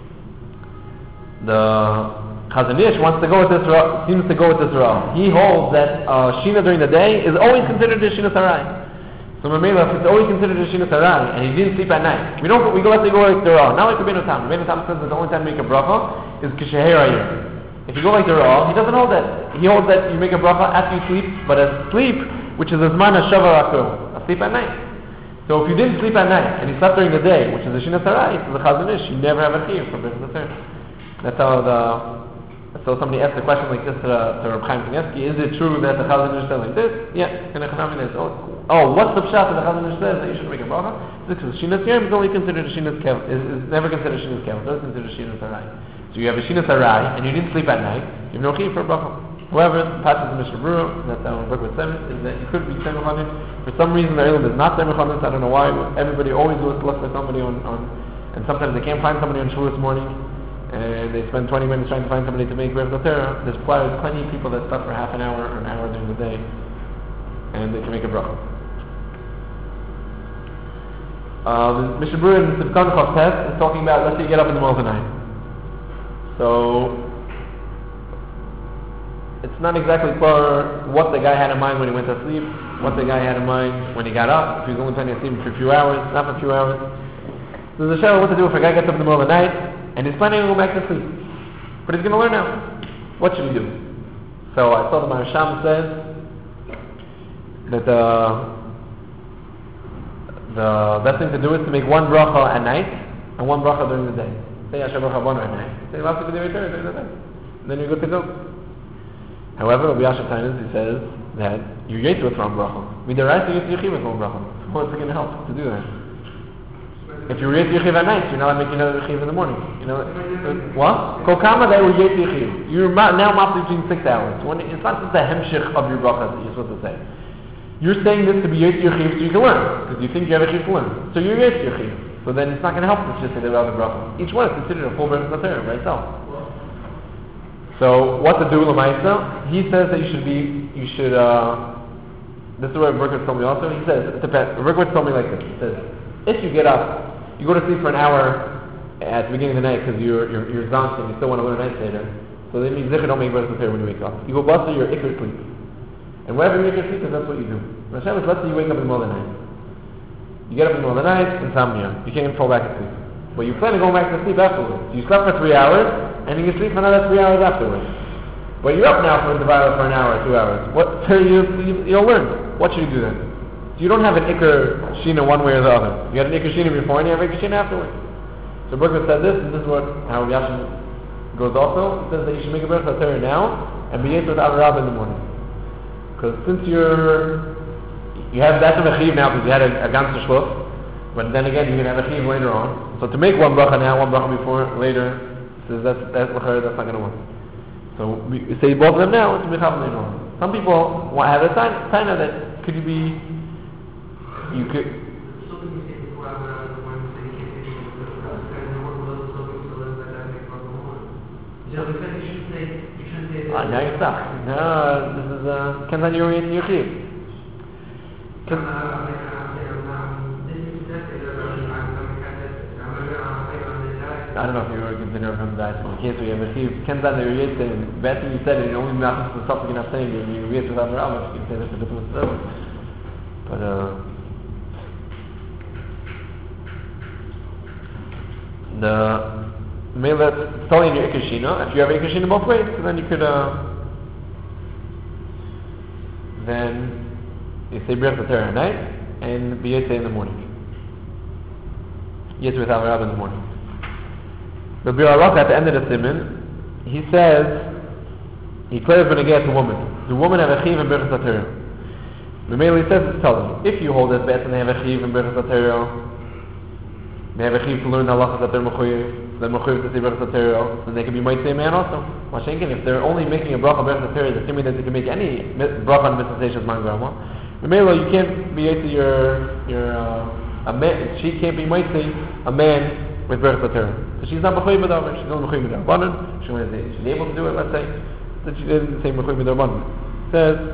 The Chazon Ish wants to go with this Ra'ah, seems to go with this Ra'ah. He holds that uh, Shina during the day is always considered a Shina Sarai. So Mamela, if it's always considered a Shina Sarai, and he didn't sleep at night, we don't, we go, let's say, go like the Ra. Not like Rabbeinu Tam. Rabbeinu Tam says that the only time you make a bracha is Kisheher Ayir. If you go like the Ra, he doesn't hold that. He holds that you make a bracha after you sleep, but as sleep, which is as mana Shava Rakul, a sleep at night. So if you didn't sleep at night, and you slept during the day, which is a Shina Sarai, it's the Chazon Ish, you never have a Chiyuv for Birkat Torah. That's how the, so somebody asked a question like this to, to Reb Chaim Kanievsky, is it true that the Chazon Ish said like this? Yeah, and the Chazon Ish says, oh, oh, what's the pshat that the Chazon Ish says that you should make a bracha? Because Shinas Yerim is only considered a Shinas Kev, is, is never considered a Shinas Kev, it's always considered a Shinas Sarai. So you have a Shinas Sarai, and you didn't sleep at night, you have no Chiyuv for a bracha. However, the passage of Mishnah Berurah, that's how we work with seven, is that you could be Semech Hanin. For some reason, the Eilim is not Semech Hanin, I don't know why. Everybody always looks look for somebody on, on, and sometimes they can't find somebody on Shavuos morning, and they spend twenty minutes trying to find somebody to make Birkat Torah. There's plenty of people that stop for half an hour or an hour during the day, and they can make a bracha. Uh, the Mishnah Berurah in the Sivkan Chav is talking about, let's say you get up in the middle of the night. So, it's not exactly clear what the guy had in mind when he went to sleep, what the guy had in mind when he got up, if he was only planning to sleep for a few hours, not for a few hours. So there's a shadow what to do if a guy gets up in the middle of the night, and he's planning to go back to sleep. But he's going to learn now. What should he do? So I saw the Maharsham says that the, the best thing to do is to make one bracha at night, and one bracha during the day. Say Asher Baruch Habonu at night, say Last B'Divrei Torah during the day. And then you're good to go. However, Rabbi Yasha Tainas, he says that you're yet with one bracha. Midaraisa you yichiv with one bracha. What's it going to help to do that? If you're yet yichiv at night, you're not making another yichiv in the morning. You know what? Kokama that you're yet yichiv. You're now mafli between six hours. When it's not just the hemshich of your bracha that you're supposed to say. You're saying this to be yet yichiv so you can learn, because you think you have a yichiv to learn. So you're yet yichiv. So then it's not going to help to just say the other bracha. Each one is considered a full Birkat Torah by itself. So what to do, Lamaisa? He says that you should be, you should, uh, this is what Berkowitz told me also. He says, it depends. Berkowitz told me like this. He says, if you get up, you go to sleep for an hour at the beginning of the night because you're, you're, you're exhausted and you still want to learn a night later, so then you don't make Birkat Torah when you wake up. You go bust your ikr sleep. And whenever you make your sleep, that's what you do. Hashem is, let's say you wake up in the middle of the night. You get up in the middle of the night, insomnia. You can't even fall back asleep. But you plan to go back to sleep afterwards. You slept for three hours, and you can sleep for another three hours afterwards. But you're up now for the Bible for an hour, two hours. What? So you, you, you'll learn. What should you do then? So you don't have an Iker Shina one way or the other. You had an Iker Shina before, and you have an Iker Shina afterwards. So Berkowitz said this, and this is what how Yashin goes also. He says that you should make a Birkat Torah now, and be yet with Avraham in the morning. Because since you're, you have that's a Mechiv now, because you had a, a Ganzer Shluch, but then again, you're going to have a Chiv later on. So to make one bracha now, one bracha before, later, says that's that's that's not going to work. So we say both of them now, it's mechav later on. Some people want to have a time, time that could you be, you could. Ah, now you're stuck. No, this is uh, depends on your your chiv. I don't know if you were considering from that. In case we have a chiv, depends on your yet saying. Best thing you said, it only matters to something you're not saying. If you yet without Rambam, you can say this for different stuff. But uh, the Mela, it's only in your Ikashina. If you have Ikashina both ways, so then you could, uh, then you say Birkat Torah at night and be Yetze in the morning. Yetze with Avraham in the morning. But Bir Arach at the end of the Siman, he says, he declares when he gets a woman. The woman have a chiv and Birkat Torah. The Mela says it's telling you, if you hold it best and they have a chiv and Birkat Torah, they have a chiv to learn the halachas that they're mechuyev, they're mechuyev to say Birkat Torah, then they can be mitzvah man also. Mashenkin, if they're only making a bracha Birkat Torah, the same way that they can make any bracha on mitzvah station man grandma. The Mela, you can't be to your your uh, a man. She can't be mitzvah a man with Birkat Torah. So she's not mechuyev with her. She's not mechuyev with her banan. She she's able to do it. Let's say that she didn't say mechuyev with her banan. Says.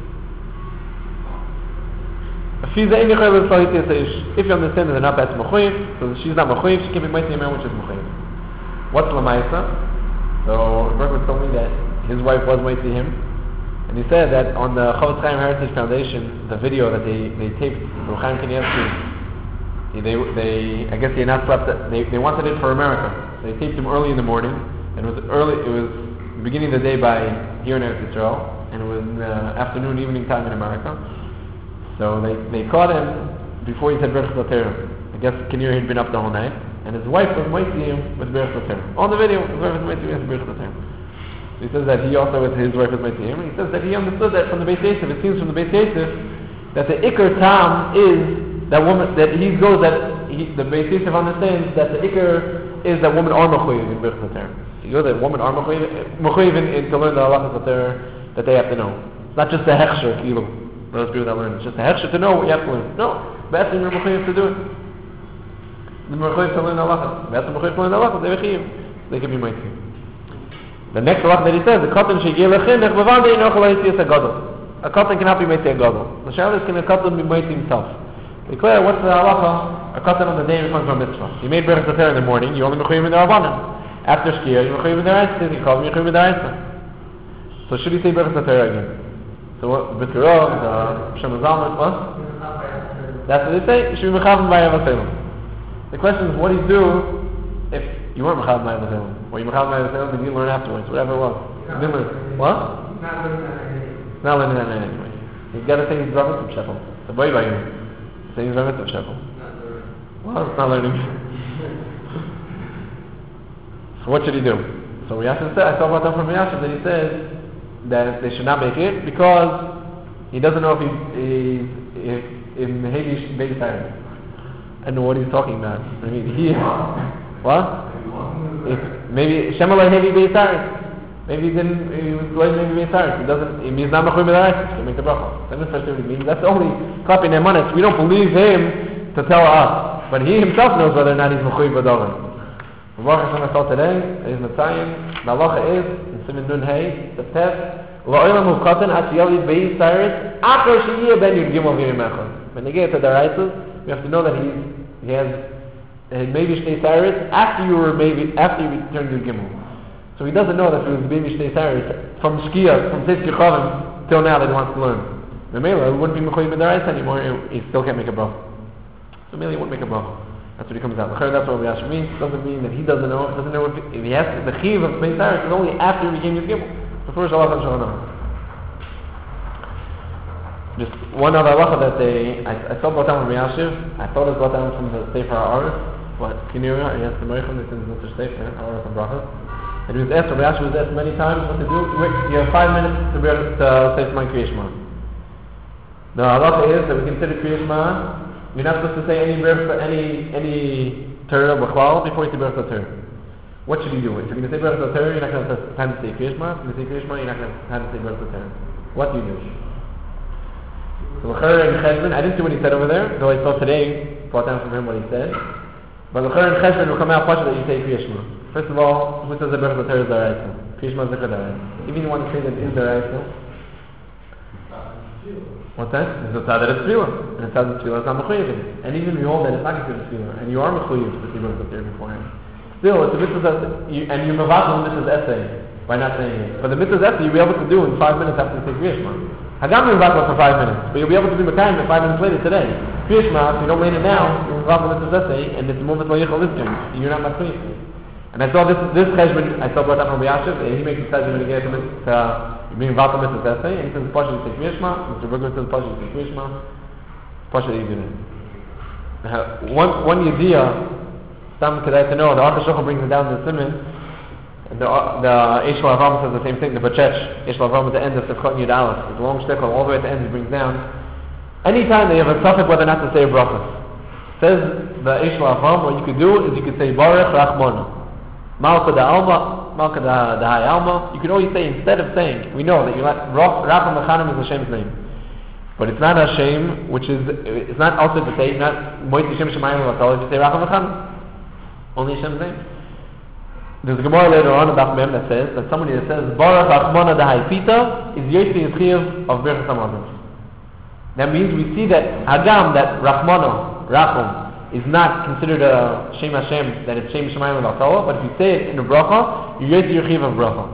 If you understand that they're not best mechuyev, so she's not mechuyev, she can be mitzvah man, which is mechuyev. What's lamaisa? So Berkowitz told me that his wife was mitzvah him, and And he said that on the Chofetz Chaim Heritage Foundation, the video that they, they taped from Chaim Kanievsky, they, they, I guess he had not slept, they, they wanted it for America. They taped him early in the morning, and it was early, it was the beginning of the day by here in Eretz Yisrael, and it was in the afternoon, evening time in America. So they, they caught him before he said Berach Later. I guess Kinir had been up the whole night, and his wife was waiting him with Berach Later. On the video, his wife was waiting him with Berach Later. He says that he also, with his wife, was waiting him. He says that he understood that from the Beis Yosef. It seems from the Beis Yosef that the Iker Tam is that woman, that he goes that he, the Beis Yosef understands that the Iker is that woman are mechuyev in Berach Later. He goes that women are mechuyev in to learn the halachas that they have to know. It's not just the hechsher, kilu. Those people that learn. It's just the hechsher to know what you have to learn. No, that's the mechuyev to do it. The mechuyev to learn the halachas. That's the mechuyev to learn the halachas. They mechuyev. They can be mighty. The next halach that he says, the katan shegil lechinech bevandei nochel ha'yitzias hagadol. A katan cannot be mighty a gadol. The shayla is, can a katan be mighty himself? We clear what's the halacha? A katan on the day he comes from mitzvah. You made berach later in the morning. You only mechuyev in the rabbanim. After shkia, you mechuyev in the raisa. You call me mechuyev in the raisa. So should he say berach later again? So what? B'tirov, the Shem Zalman, what? That's what they say. You should be mechavan by Avaselim. The question is, what do you do if you weren't mechavan by Avaselim? Or you mechavan by Avaselim, but you didn't learn afterwards, whatever it was. You didn't learn. What? Not learning that anyway. Not learning that anyway. He's got to say his Zalman of Shephel. The boy by you. Say his Zalman of Shephel. Well, it's not learning. So what should he do? So Yashin said, I saw about that from Yashin, that he says that they should not make it because he doesn't know if he if if Mehevi Beis Tyrus. I don't know what he's talking about. I mean, he what? If maybe Shemalai Hevi Beis Tyrus. Maybe he didn't. He was going maybe Beis Tyrus. He doesn't. He means not mechuyev b'daraisa. He can make the bracha. That's what it means. That's the only copy in Emanis. We don't believe him to tell us, but he himself knows whether or not he's mechuyev b'daraisa. The Baruch Hashem I saw today is Matzayin. The halacha is in Siman Nun Hey, the test. La'olam hu katan at yali Beis Tyrus after sheyiyeh ben yud gimel v'yim echad. When they get to the daraisa, we have to know that he's he has maybe Shnei Tyrus after you were maybe after you returned to Gimel. So he doesn't know that he was maybe Shnei Tyrus from Shkia, from Tzitz Yechavim till now that he wants to learn. The Mela wouldn't be mechuyev b'daraisa anymore. He still can't make a bracha. So Mela wouldn't make a bracha. That's what he comes out. That's what Rabbi Yasher means. It doesn't mean that he doesn't know. It doesn't know if, if he has to, the chiv of Beis Tyrus is only after he became his Gimel. The first halacha shana. Just one other halacha that they, I, I saw brought down from Rabbi Yasher. I thought it was brought down from the Sefer HaAretz, but Kinira, he has the Meichel, it's in the Sefer HaAretz and Brachas. And he was asked, Rabbi Yasher was asked many times what to do. You have five minutes to, be, to say my Kriya Shema. The halacha is that we consider Kriya Shema. You're not supposed to say any any any Torah b'chlal before you say Berach Later. What should you do? If you're going to say Berach Later, you're not going to have time to say Kriya Shema. If you're going to say Kriya Shema, you're not going to have time to say Berach Later. What do you do? So L'chara and Cheshbon, I didn't see what he said over there, though I saw today, brought down from him what he said. But L'chara and Cheshbon will come out partially that you say Kriya Shema. First of all, who says that Berach Later is D'oraisa? Kriya Shema is D'oraisa. Even if you want to say that it is D'oraisa, what's that? It's a tzad that it's tefillah. And a tzad that tefillah is not mechuyev. And even if you hold that it's not considered tefillah, and you are mechuyev to see Berach Later beforehand, still, it's a mitzvah, you, and you're mevatel the mitzvah's essay by not saying it. But the mitzvah's essay you'll be able to do in five minutes after you say Kriya Shema. Hagam you're mevatel for five minutes, but you'll be able to do Mekayim in five minutes later today. Kriya Shema, if you don't lay it down, you're mevatel the mitzvah's essay, and it's a moment lo yichol listing. You're not mechuyev. And I saw this this cheshbon, I saw brought up from Rabbi Yasher, and he makes a cheshbon when he gets to uh, being mevatel the mitzvah's essay, and he says it's partially to say Kriya Shema. Mister Bergman says partially to say Kriya Shema. Partially to say it. One one yediyah. Some could have to know, the Aruch HaShulchan brings it down to the Siman, and the, the Eish L'Avram says the same thing, the Bachech, Eish L'Avram at the end of Sefchot Yud Aleph, it's a long shtickle, all the way at the end he brings down, anytime they have a suffix whether or not to say a bracha, says the Eish L'Avram, what you could do is you could say Baruch Rachmana, Malka da Alma, Malka da Hai Alma, you could always say, instead of saying, we know that you let Racham Mechanim is Hashem's name, but it's not Hashem, which is, it's not also to say, not Moiti Shem Shemayim L'Vatal, if you say Racham Mechanim. Only Hashem's name. There's a Gemara later on about Mem that says that somebody that says Baruch Achmana Dahaipita is Yossi Yischiv of Birchas Hamazon. That means we see that Hagam, that Rachmana, Rachum, is not considered a Shem Hashem, that it's Shem Shemayim L'Vatala, but if you say it in a bracha, you're Yossi Yischiv of bracha.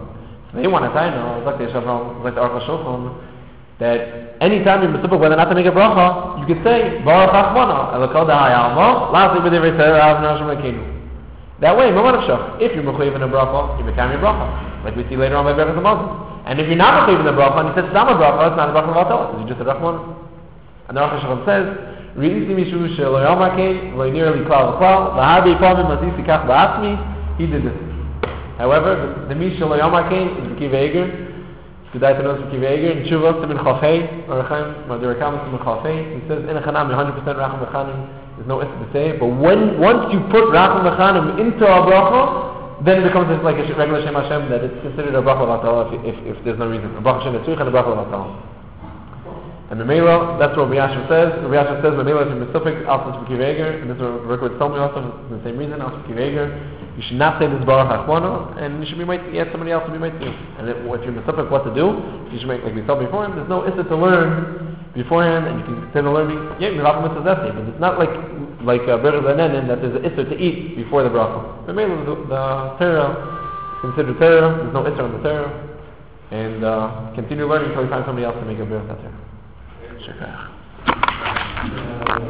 They want to say, no, like the Shavram, like the Aruch HaShulchan, that anytime you're mitzvah whether or not to make a bracha, you could say, Baruch Achmana, Elokol Da'ayalmo, La'asik B'divrei Torah, Av Nashim Lekenu. That way, if you're mechuyev in a bracha, you become your bracha, like we see later on by Berachos Hamazon. And if you're not mechuyev in the bracha, and you said Stam a bracha, it's not a bracha Vatala, because you just said Rachmana. And the Aruch HaShulchan says, Re'isi mishu shelo yomakein, lo yinir li klal v'klal, v'habi pamim mazisi kach ba'atzmi, he did this. However, the, the mish shelo yomakein is B'kiv Eger, it's good to know it's B'kiv Eger, in Tshuva, Simin Chafei, or Rechem, Madirakamas Simin Chafei, he says, in a chanam, one hundred percent Racham V'chanim, there's no issue to say, but when, once you put Racham V'chanim into a bracha, then it becomes like a regular Shem Hashem, that it's considered a bracha Vatala if, if, if there's no reason. A bracha Shem Etzrich and a bracha Vatala. And Memela, that's what Rabbi Yasher says. Rabbi Yasher says, Memela is a Mesupik, also B'kiv Eger, and this is what Rick would tell me also, for the same reason, also B'kiv Eger. You should not say this Baruch Achmana, and you should be made, you have somebody else to be made to you. And if, if you're Mesupik, what to do, you should make, like we saw beforehand, there's no issa to learn beforehand, and you can say the learning, yeah, Mirav Mitzvah Zesty, but it's not like, like uh, Berachos Zanenin, that there's an issa to eat before the bracha. Memela, the, the Torah is considered Torah, there's no issa on the Torah, and uh, continue learning until you find somebody else to make a Berachos Torah. Sure.